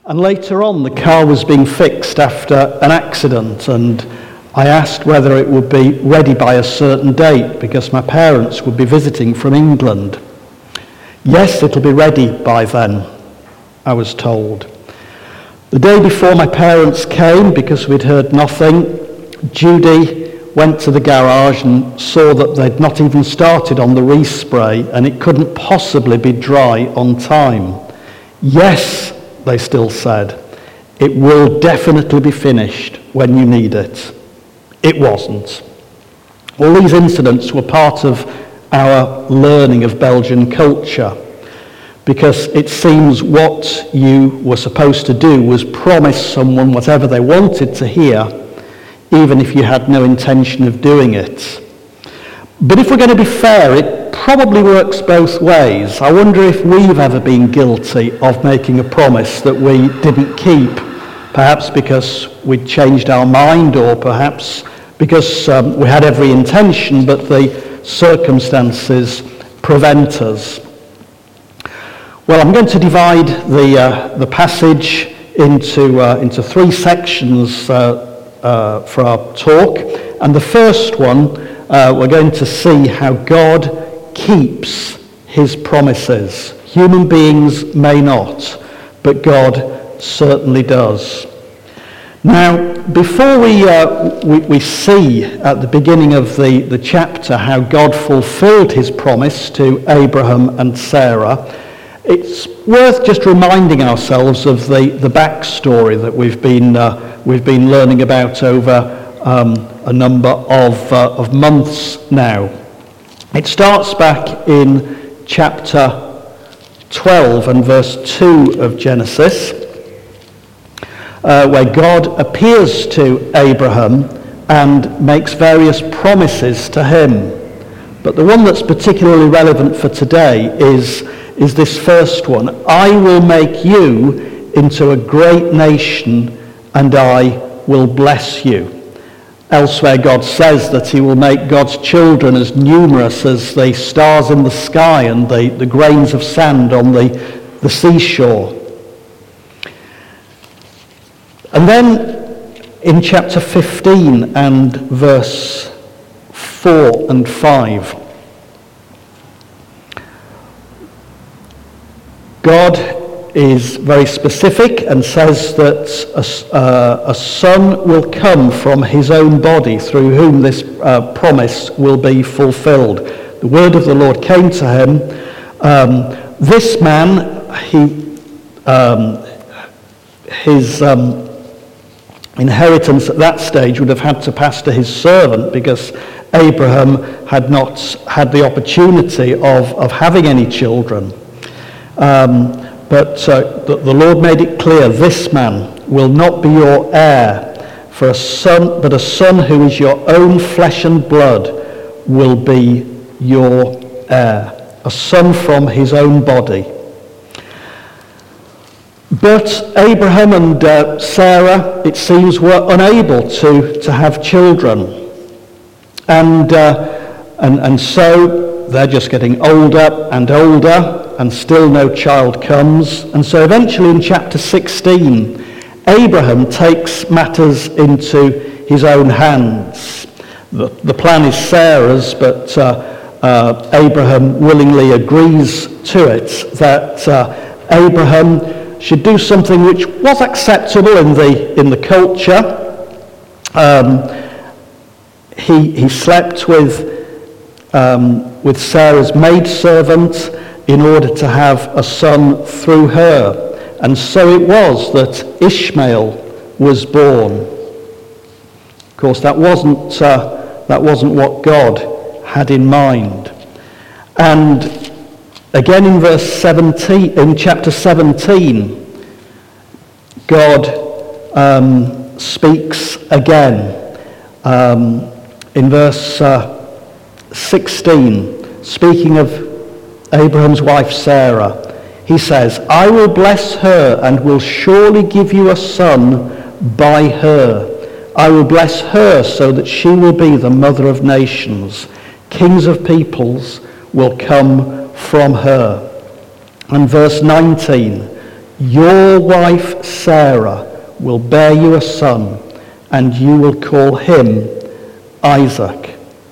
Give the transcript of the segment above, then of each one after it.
And later on, the car was being fixed after an accident, and I asked whether it would be ready by a certain date because my parents would be visiting from England. Yes, it'll be ready by then, I was told. The day before my parents came, because we'd heard nothing, Judy went to the garage and saw that they'd not even started on the respray and it couldn't possibly be dry on time. Yes, they still said, it will definitely be finished when you need it. It wasn't. All these incidents were part of our learning of Belgian culture, because it seems what you were supposed to do was promise someone whatever they wanted to hear, even if you had no intention of doing it. But if we're going to be fair, it probably works both ways. I wonder if we've ever been guilty of making a promise that we didn't keep, perhaps because we'd changed our mind, or perhaps because we had every intention, but the circumstances prevent us. Well, I'm going to divide the passage into three sections for our talk. And the first one, we're going to see how God keeps his promises. Human beings may not, but God certainly does. Now, before we see at the beginning of the chapter how God fulfilled his promise to Abraham and Sarah, it's worth just reminding ourselves of the backstory that we've been learning about over a number of months now. It starts back in chapter 12 and verse 2 of Genesis, where God appears to Abraham and makes various promises to him. But the one that's particularly relevant for today is this first one. I will make you into a great nation, and I will bless you. Elsewhere, God says that he will make God's children as numerous as the stars in the sky and the grains of sand on the seashore. And then in chapter 15 and verse 4 and 5, God is very specific and says that a son will come from his own body through whom this promise will be fulfilled. The word of the Lord came to him. This man, his inheritance at that stage would have had to pass to his servant, because Abraham had not had the opportunity of having any children. But the Lord made it clear, this man will not be your heir, but a son who is your own flesh and blood will be your heir. A son from his own body. But Abraham and Sarah, it seems, were unable to have children. And so they're just getting older and older, and still no child comes. And so eventually in chapter 16, Abraham takes matters into his own hands. The plan is Sarah's, but Abraham willingly agrees to it, that Abraham should do something which was acceptable in the culture. He slept with Sarah's maidservant in order to have a son through her. And so it was that Ishmael was born. Of course, that wasn't what God had in mind. And again in verse 17, in chapter 17, God speaks again. In verse 16, speaking of Abraham's wife Sarah, he says, I will bless her and will surely give you a son by her. I will bless her so that she will be the mother of nations. Kings of peoples will come from her. And verse 19, Your wife Sarah will bear you a son, and you will call him Isaac.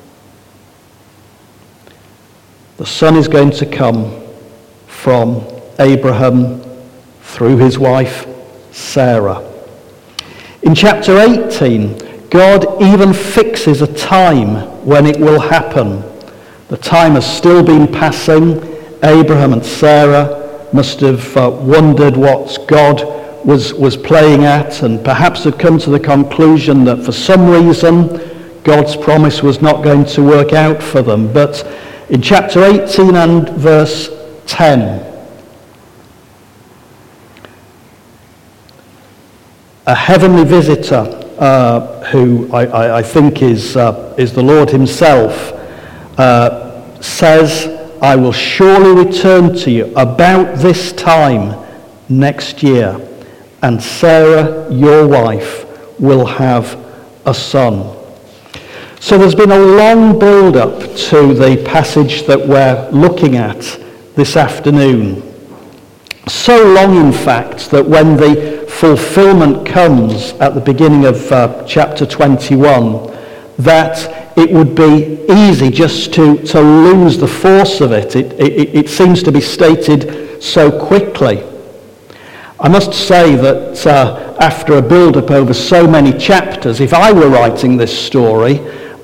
The son is going to come from Abraham through his wife Sarah. In chapter 18, God even fixes a time when it will happen. The time has still been passing. Abraham and Sarah must have wondered what God was playing at, and perhaps had come to the conclusion that for some reason God's promise was not going to work out for them. But in chapter 18 and verse 10, a heavenly visitor who I think is the Lord himself says, I will surely return to you about this time next year, and Sarah, your wife, will have a son. So there's been a long build-up to the passage that we're looking at this afternoon. So long, in fact, that when the fulfillment comes at the beginning of chapter 21, that it would be easy just to lose the force of it. It seems to be stated so quickly. I must say that after a build-up over so many chapters, if I were writing this story,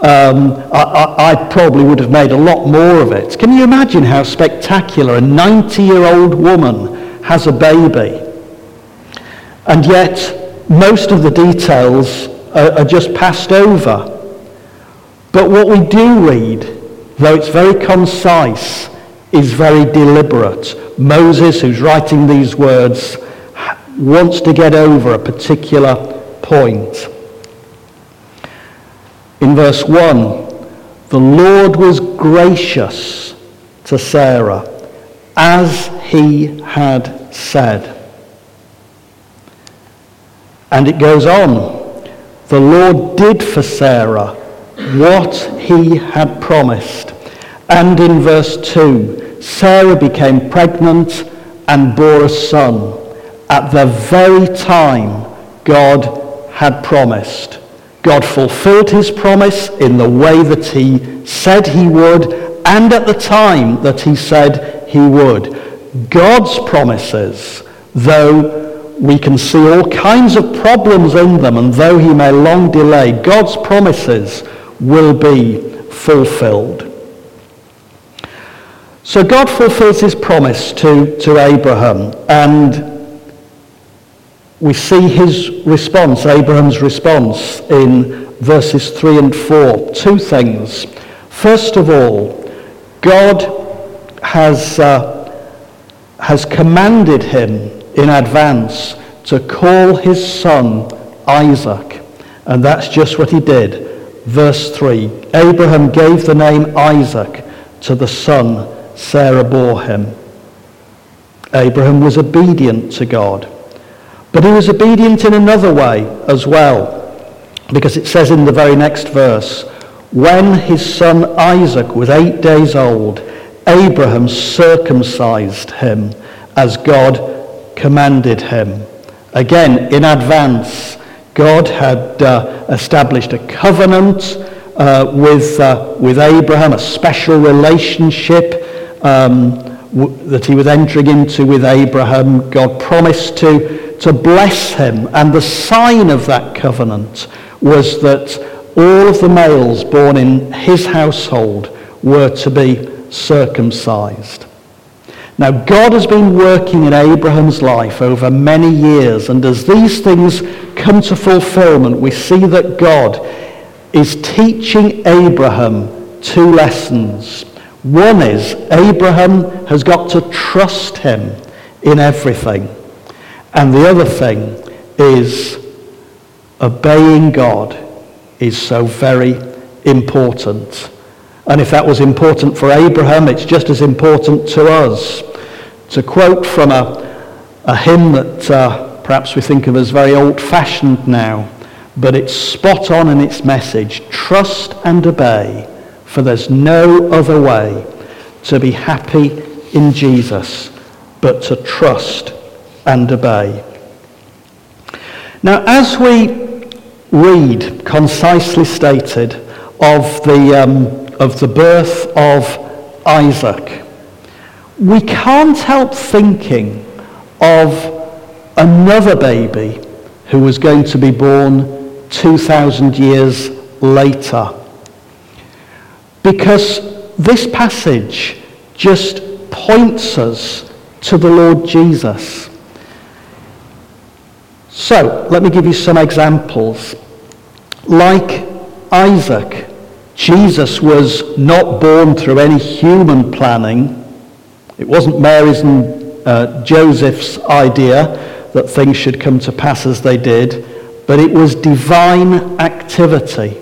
I probably would have made a lot more of it. Can you imagine how spectacular a 90-year-old woman has a baby? And yet, most of the details are just passed over. But what we do read, though it's very concise, is very deliberate. Moses, who's writing these words, wants to get over a particular point. In verse 1, the Lord was gracious to Sarah, as he had said. And it goes on, the Lord did for Sarah what he had promised. And in verse 2, Sarah became pregnant and bore a son at the very time God had promised. God fulfilled his promise in the way that he said he would, and at the time that he said he would. God's promises, though we can see all kinds of problems in them, and though he may long delay, God's promises will be fulfilled. So God fulfills his promise to Abraham, and we see his response, Abraham's response, in verses 3 and 4. Two things. First of all, God has commanded him in advance to call his son Isaac, and that's just what he did. Verse 3, Abraham gave the name Isaac to the son Sarah bore him. Abraham was obedient to God. But he was obedient in another way as well, because it says in the very next verse, when his son Isaac was 8 days old, Abraham circumcised him as God commanded him. Again, in advance, God had established a covenant with Abraham, a special relationship that he was entering into with Abraham. God promised to bless him, and the sign of that covenant was that all of the males born in his household were to be circumcised. Now, God has been working in Abraham's life over many years, and as these things come to fulfillment, we see that God is teaching Abraham two lessons. One is, Abraham has got to trust him in everything. And the other thing is, obeying God is so very important. And if that was important for Abraham, it's just as important to us. To quote from a hymn that perhaps we think of as very old-fashioned now, but it's spot on in its message. Trust and obey, for there's no other way to be happy in Jesus but to trust and obey. Now, as we read, concisely stated, of the birth of Isaac, we can't help thinking of another baby who was going to be born 2,000 years later. Because this passage just points us to the Lord Jesus. So, let me give you some examples. Like Isaac, Jesus was not born through any human planning. It wasn't Mary's and Joseph's idea that things should come to pass as they did, but it was divine activity.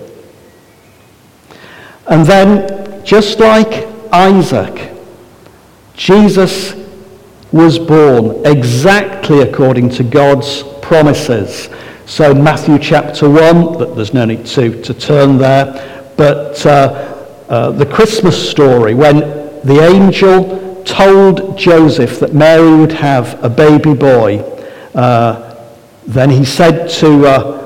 And then, just like Isaac, Jesus was born exactly according to God's promises. So Matthew chapter 1, but there's no need to turn there, but the Christmas story, when the angel told Joseph that Mary would have a baby boy, then he said to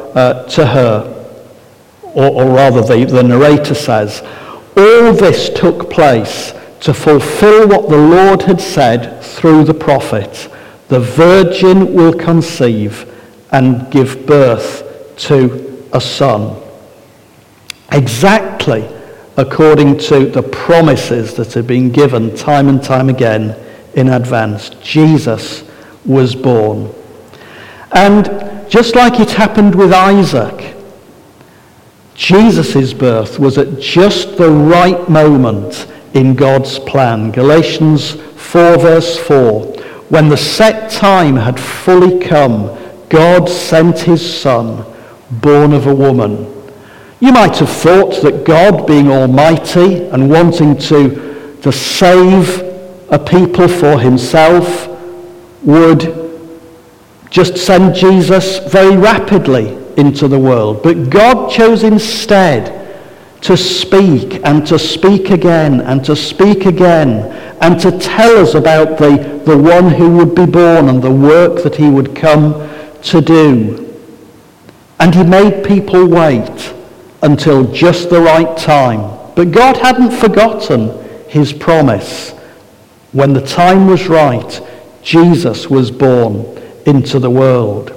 her, or rather the narrator says, all this took place to fulfill what the Lord had said through the prophet. The virgin will conceive and give birth to a son. Exactly according to the promises that had been given time and time again in advance, Jesus was born. And just like it happened with Isaac, Jesus' birth was at just the right moment in God's plan. Galatians 4 verse 4, when the set time had fully come, God sent his Son, born of a woman. You might have thought that God, being almighty and wanting to save a people for himself, would just send Jesus very rapidly into the world. But God chose instead to speak and to speak again and to speak again and to tell us about the one who would be born and the work that he would come to do. And he made people wait until just the right time. But God hadn't forgotten his promise. When the time was right, Jesus was born into the world.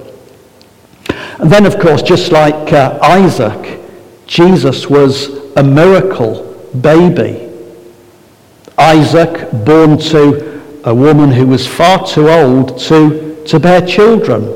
And then, of course, just like Isaac, Jesus was a miracle baby. Isaac, born to a woman who was far too old to bear children.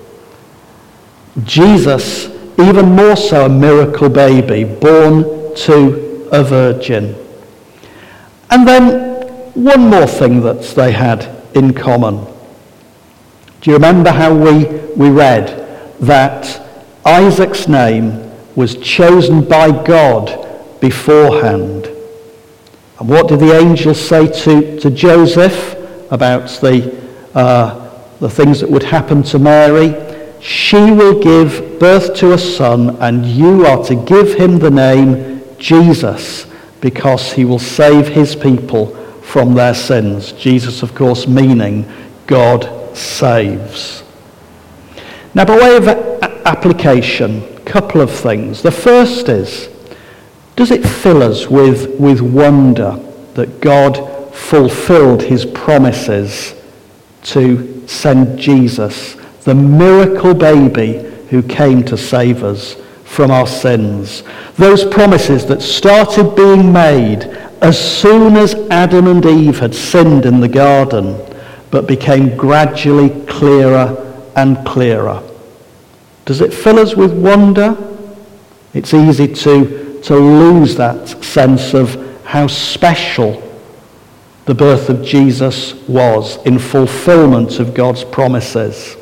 Jesus, even more so, a miracle baby, born to a virgin. And then one more thing that they had in common. Do you remember how we read that Isaac's name was chosen by God beforehand? And what did the angel say to Joseph about the things that would happen to Mary? She will give birth to a son, and you are to give him the name Jesus, because he will save his people from their sins. Jesus, of course, meaning God saves. Now, by way of application, a couple of things. The first is, does it fill us with wonder that God fulfilled his promises to send Jesus, the miracle baby who came to save us from our sins? Those promises that started being made as soon as Adam and Eve had sinned in the garden, but became gradually clearer and clearer. Does it fill us with wonder? It's easy to lose that sense of how special the birth of Jesus was in fulfillment of God's promises.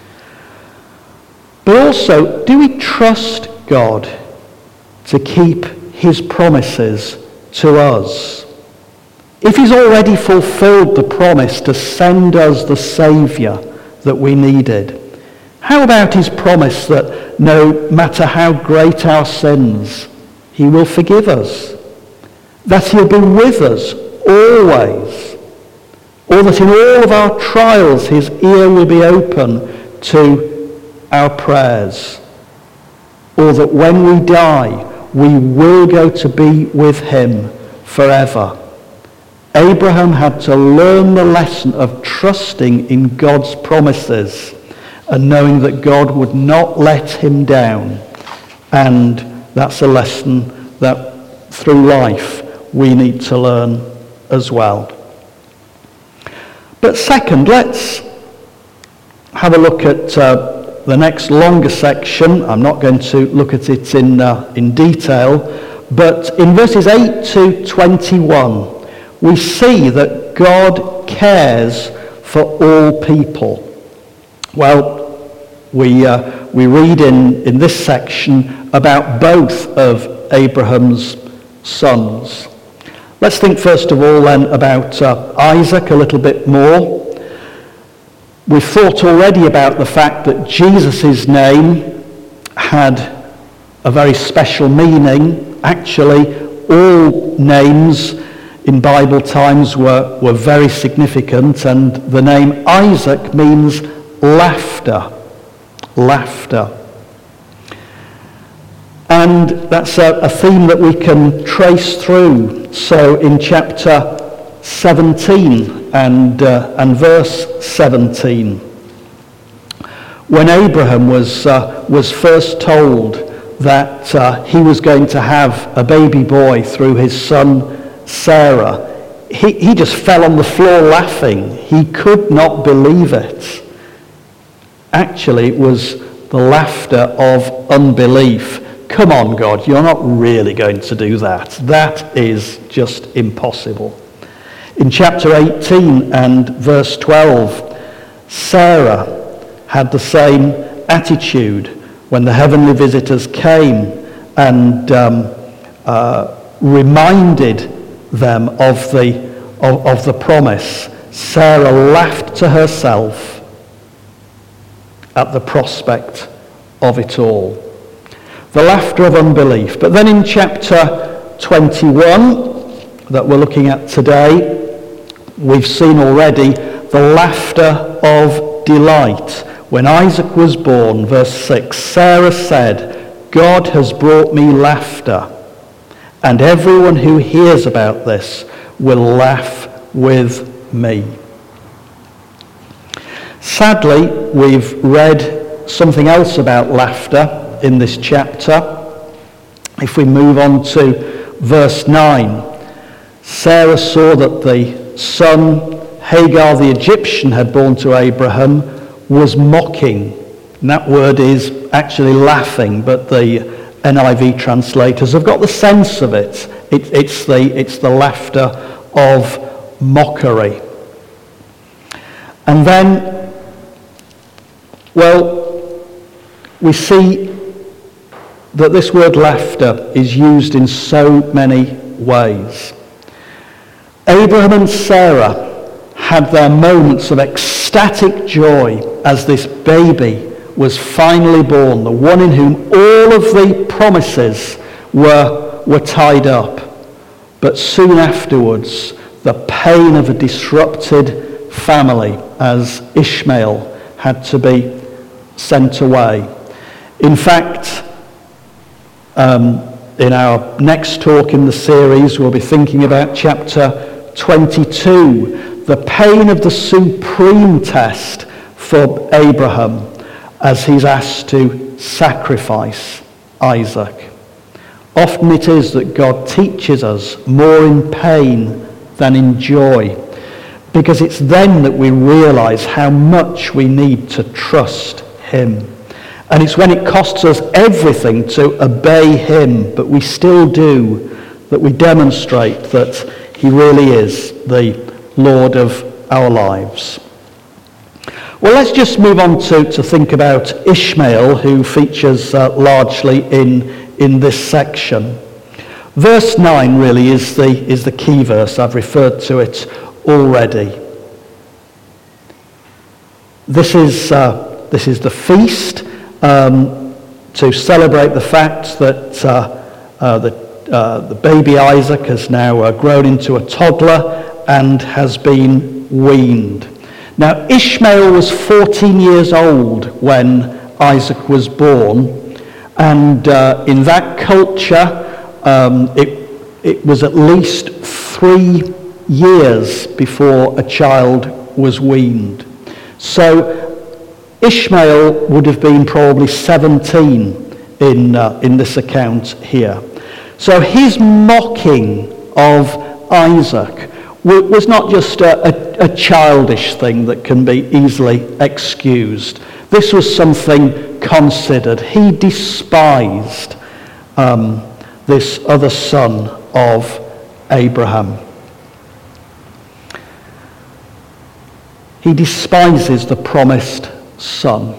But also, do we trust God to keep his promises to us? If he's already fulfilled the promise to send us the Saviour that we needed, how about his promise that no matter how great our sins, he will forgive us? That he'll be with us always, or that in all of our trials his ear will be open to our prayers, or that when we die we will go to be with him forever. Abraham had to learn the lesson of trusting in God's promises and knowing that God would not let him down. And that's a lesson that through life we need to learn as well. But second, let's have a look at the next longer section. I'm not going to look at it in detail, but in verses 8 to 21, we see that God cares for all people. Well, we read in this section about both of Abraham's sons. Let's think first of all then about Isaac a little bit more. We've thought already about the fact that Jesus' name had a very special meaning. Actually, all names in Bible times were very significant, and the name Isaac means laughter. Laughter. And that's a theme that we can trace through. So in chapter 17 and verse 17, when Abraham was first told that he was going to have a baby boy through his son Sarah, he just fell on the floor laughing. He could not believe it. Actually, it was the laughter of unbelief. Come on, God, you're not really going to do that. That is just impossible. In chapter 18 and verse 12, Sarah had the same attitude when the heavenly visitors came and reminded them of the promise. Sarah laughed to herself at the prospect of it all. The laughter of unbelief. But then in chapter 21 that we're looking at today, we've seen already the laughter of delight. When Isaac was born, verse 6, Sarah said, God has brought me laughter, and everyone who hears about this will laugh with me. Sadly, we've read something else about laughter in this chapter. If we move on to verse 9, Sarah saw that the son Hagar the Egyptian had born to Abraham was mocking. And that word is actually laughing, but the NIV translators have got the sense of it. It's the laughter of mockery. And then, well, we see that this word laughter is used in so many ways. Abraham and Sarah had their moments of ecstatic joy as this baby was finally born, the one in whom all of the promises were tied up. But soon afterwards, the pain of a disrupted family as Ishmael had to be sent away. In fact, in our next talk in the series, we'll be thinking about chapter 22, the pain of the supreme test for Abraham as he's asked to sacrifice Isaac. Often it is that God teaches us more in pain than in joy, because it's then that we realize how much we need to trust him. And it's when it costs us everything to obey him, but we still do, that we demonstrate that he really is the Lord of our lives. Well, let's just move on to think about Ishmael, who features largely in this section. Verse 9 really is the key verse. I've referred to it already. This is the feast to celebrate the fact that the baby Isaac has now grown into a toddler and has been weaned. Now, Ishmael was 14 years old when Isaac was born, and in that culture, it was at least 3 years before a child was weaned. So Ishmael would have been probably 17 in this account here. So his mocking of Isaac was not just a childish thing that can be easily excused. This was something considered. He despised this other son of Abraham. He despises the promised son.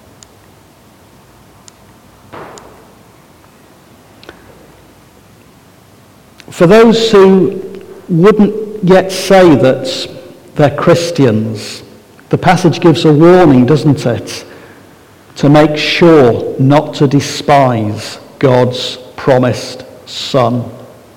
For those who wouldn't yet say that they're Christians, the passage gives a warning, doesn't it? To make sure not to despise God's promised son.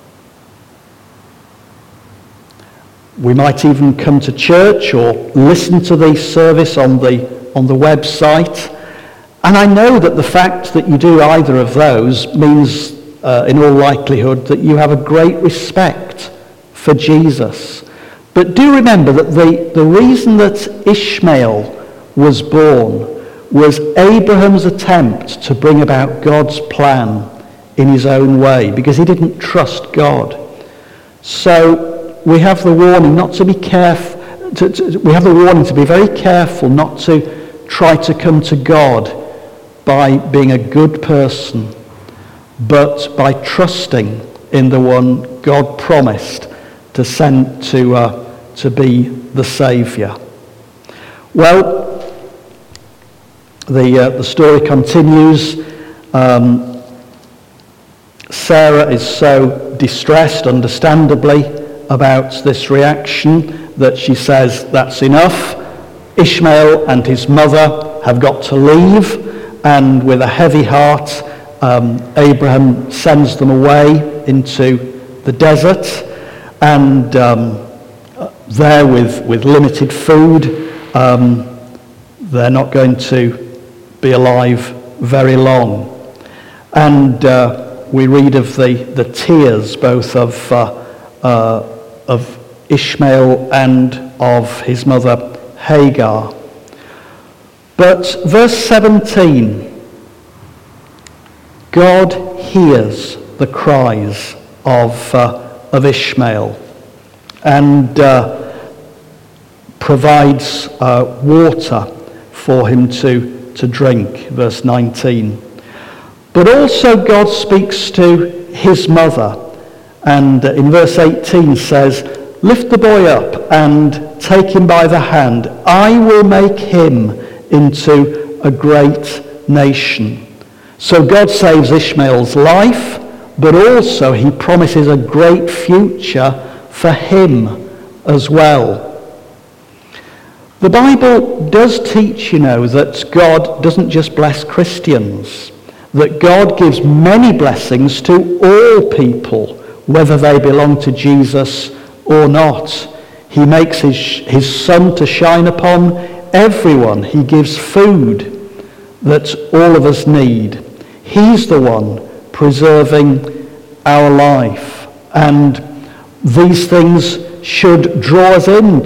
We might even come to church or listen to the service on the website. And I know that the fact that you do either of those means, in all likelihood, that you have a great respect for Jesus. But do remember that the reason that Ishmael was born was Abraham's attempt to bring about God's plan in his own way, because he didn't trust God. So we have the warning not to be careful. We have the warning to be very careful not to try to come to God by being a good person, but by trusting in the one God promised to send to be the Saviour. Well, the story continues. Sarah is so distressed, understandably, about this reaction that she says, that's enough. Ishmael and his mother have got to leave, and with a heavy heart, Abraham sends them away into the desert, and there with limited food, they're not going to be alive very long. And we read of the tears both of Ishmael and of his mother Hagar. But verse 17, God hears the cries of Ishmael and provides water for him to drink, verse 19. But also God speaks to his mother, and in verse 18 says, lift the boy up and take him by the hand. I will make him into a great nation. So God saves Ishmael's life, but also he promises a great future for him as well. The Bible does teach, that God doesn't just bless Christians, that God gives many blessings to all people, whether they belong to Jesus or not. He makes his sun to shine upon everyone. He gives food that all of us need. He's the one preserving our life. And these things should draw us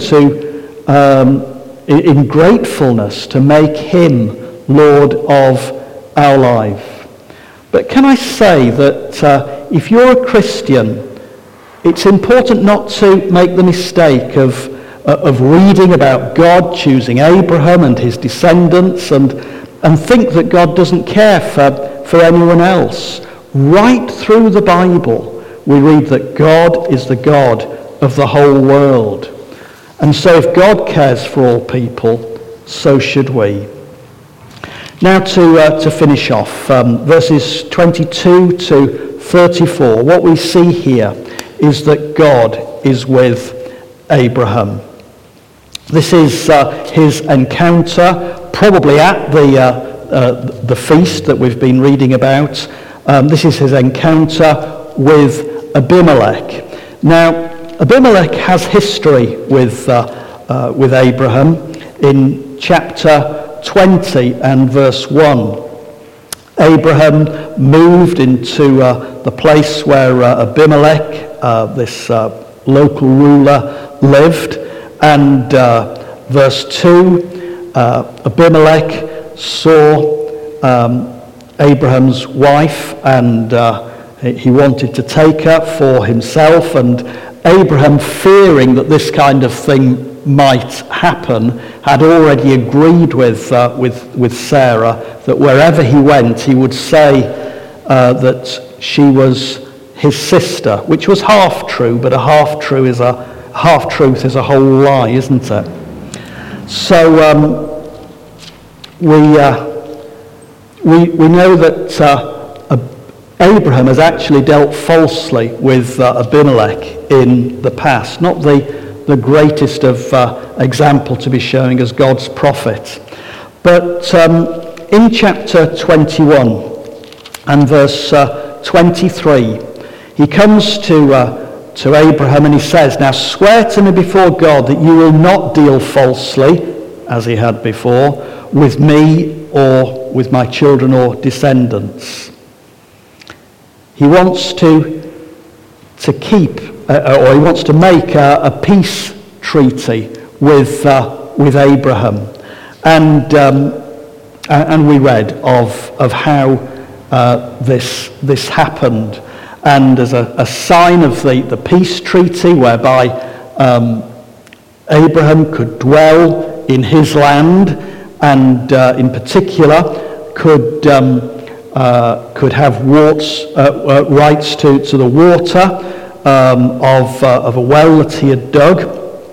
in gratefulness to make him Lord of our life. But can I say that if you're a Christian, it's important not to make the mistake of reading about God choosing Abraham and his descendants and think that God doesn't care for anyone else. Right through the Bible, we read that God is the God of the whole world. And so if God cares for all people, so should we. Now to finish off, verses 22 to 34, what we see here is that God is with Abraham. This is his encounter, probably at the feast that we've been reading about. This is his encounter with Abimelech. Now, Abimelech has history with with Abraham in chapter 20 and verse 1. Abraham moved into the place where Abimelech, this local ruler, lived. And verse 2, Abimelech saw Abraham's wife, and he wanted to take her for himself. And Abraham, fearing that this kind of thing might happen, had already agreed with Sarah that wherever he went, he would say that she was his sister, which was half true, but a half truth is a whole lie, isn't it? So we know that Abraham has actually dealt falsely with Abimelech in the past, not the greatest of example to be showing as God's prophet. But in chapter 21 and verse 23, he comes to Abraham and he says, "Now swear to me before God that you will not deal falsely, as he had before, with me or with my children or descendants." He wants to keep, or he wants to make a peace treaty with Abraham, and we read of how this happened, and as a sign of the peace treaty whereby Abraham could dwell in his land, and in particular could have rights to the water of a well that he had dug.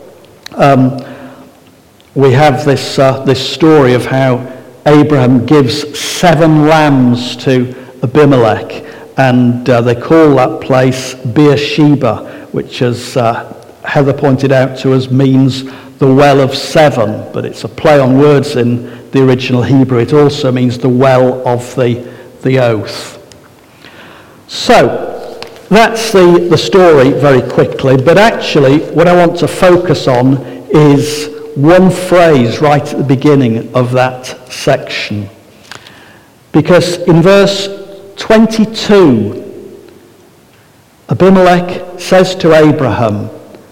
We have this story of how Abraham gives 7 lambs to Abimelech, and they call that place Beersheba, which, as Heather pointed out to us, means the well of 7, but it's a play on words in the original Hebrew. It also means the well of the oath. So that's the story very quickly, but actually what I want to focus on is one phrase right at the beginning of that section. Because in verse 22, Abimelech says to Abraham,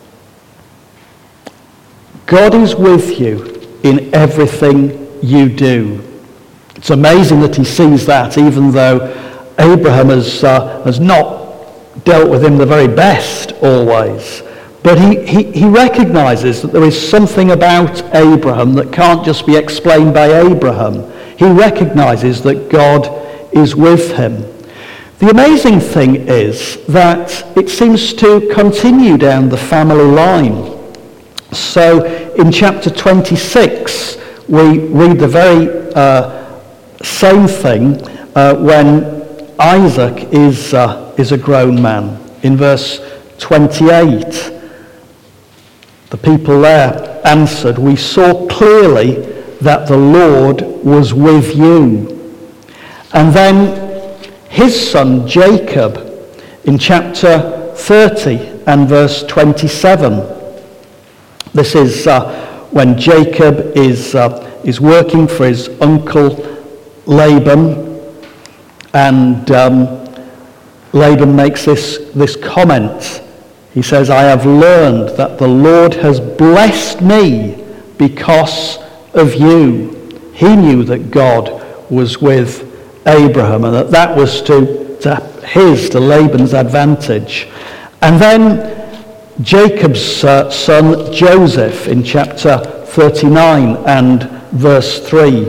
"God is with you in everything you do." It's amazing that he sees that, even though Abraham has not dealt with him the very best always. But he recognizes that there is something about Abraham that can't just be explained by Abraham. He recognizes that God is with him. The amazing thing is that it seems to continue down the family line. So in chapter 26, we read the very same thing when Isaac is a grown man. In verse 28, the people there answered, "We saw clearly that the Lord was with you." And then his son Jacob in chapter 30 and verse 27. This is when Jacob is working for his uncle Laban, and Laban makes this comment. He says, "I have learned that the Lord has blessed me because of you." He knew that God was with Abraham, and that was to Laban's advantage. And then Jacob's son Joseph in chapter 39 and verse 3.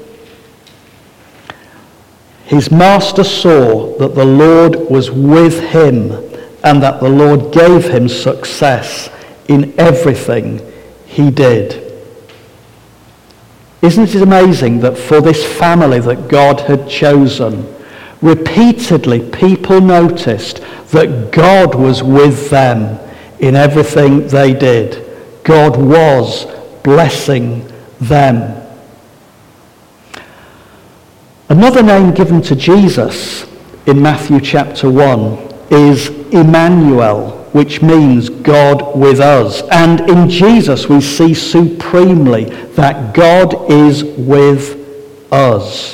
"His master saw that the Lord was with him, and that the Lord gave him success in everything he did." Isn't it amazing that for this family that God had chosen, repeatedly people noticed that God was with them in everything they did. God was blessing them. Another name given to Jesus in Matthew chapter 1 is Emmanuel, which means God with us. And in Jesus we see supremely that God is with us.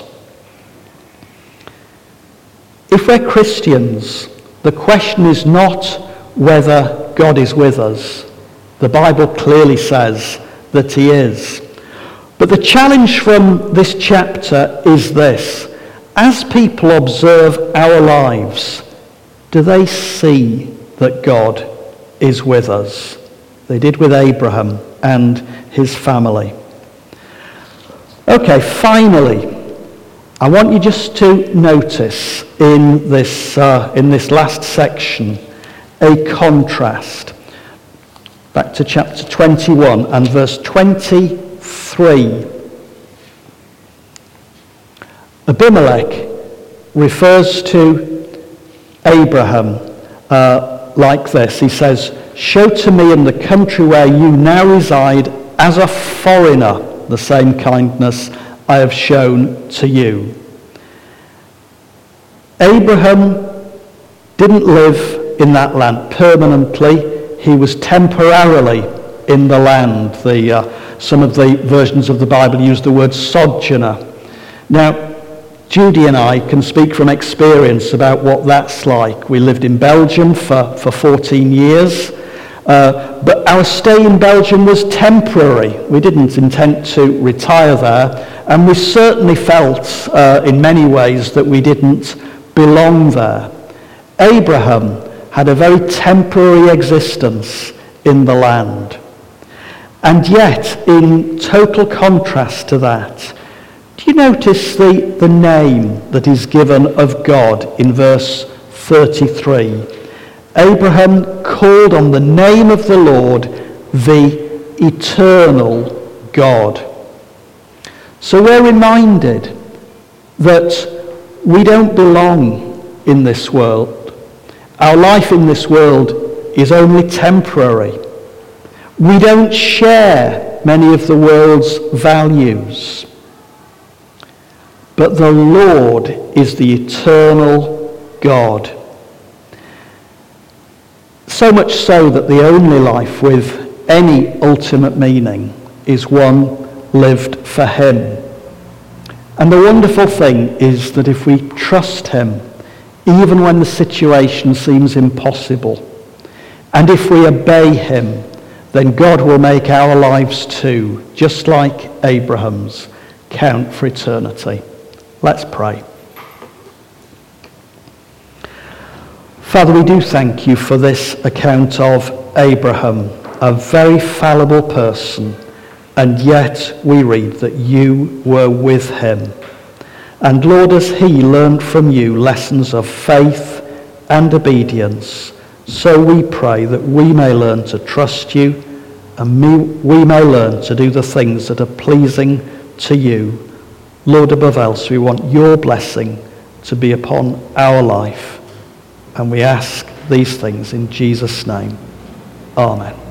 If we're Christians, the question is not whether God is with us. The Bible clearly says that he is. But the challenge from this chapter is this. As people observe our lives, do they see that God is with us? They did with Abraham and his family. Okay, finally, I want you just to notice in this last section a contrast. Back to chapter 21 and verse 23. Abimelech refers to Abraham like this. He says, "Show to me in the country where you now reside as a foreigner the same kindness I have shown to you." Abraham didn't live in that land permanently. He was temporarily in the land. Some of the versions of the Bible use the word sojourner. Now, Judy and I can speak from experience about what that's like. We lived in Belgium for 14 years, but our stay in Belgium was temporary. We didn't intend to retire there, and we certainly felt in many ways that we didn't belong there. Abraham had a very temporary existence in the land. And yet, in total contrast to that, do you notice the name that is given of God in verse 33? Abraham called on the name of the Lord, the eternal God. So we're reminded that we don't belong in this world. Our life in this world is only temporary. We don't share many of the world's values. But the Lord is the eternal God. So much so that the only life with any ultimate meaning is one lived for him. And the wonderful thing is that if we trust him, even when the situation seems impossible, and if we obey him, then God will make our lives too, just like Abraham's, count for eternity. Let's pray. Father, we do thank you for this account of Abraham, a very fallible person, and yet we read that you were with him. And Lord, as he learned from you lessons of faith and obedience, so we pray that we may learn to trust you, and we may learn to do the things that are pleasing to you. Lord, above else, we want your blessing to be upon our life. And we ask these things in Jesus' name. Amen.